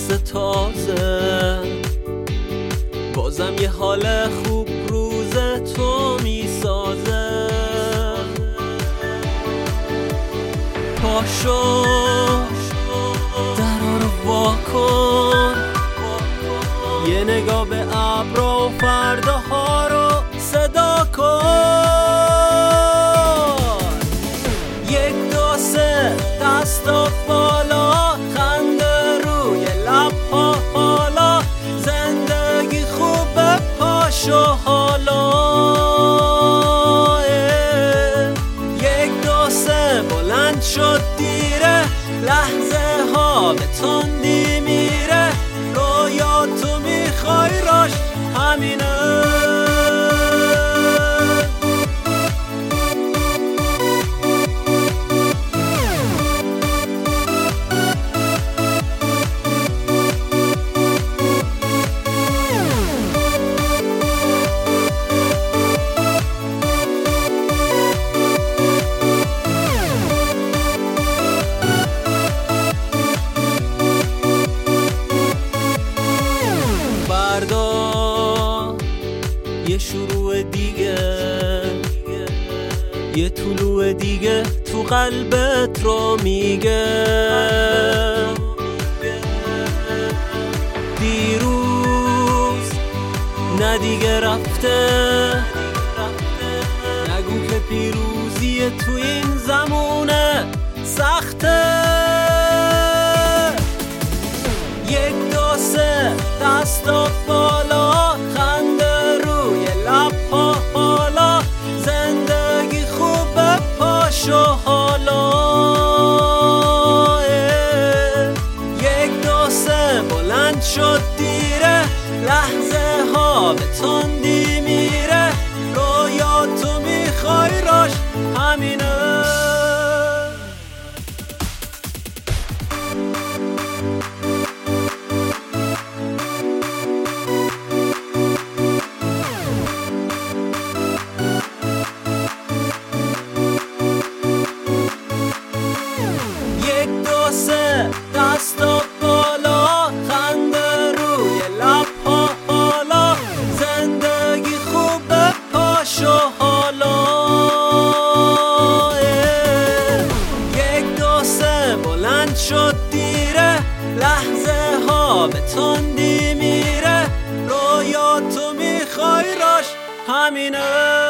تازه، بازم یه حال خوب روز تو میسازه. پاشو درا رو وا کن، یه نگاه به ابرا و فرداها رو صدا کن. یک دو سه دستا بالا، خنده روی لبها حالا، زندگی خوبه پاشو حالا. یک دو سه بلند شد دیره، لحظه ها به تندی میره، رویا تو میخوای راش همینه. یه شروع دیگه، یه طلوع دیگه تو قلبت رو میگه. دیروز نه دیگه رفته، نگو که پیروزی تو این زمونه سخته. یک دو سه دستا بالا، خنده روی لبها حالا، زندگی خوبه پاشو حالا. یک دو سه بلند شد دیره، لحظه ها به تندی میره، رویا تو میخوای راش همینه. دستا بالا، خنده روی لبها حالا، زندگی خوبه پاشو حالا. یک دو سه بلند شد دیره، لحظه ها به تندی میره، رویا تو میخوای راش همینه.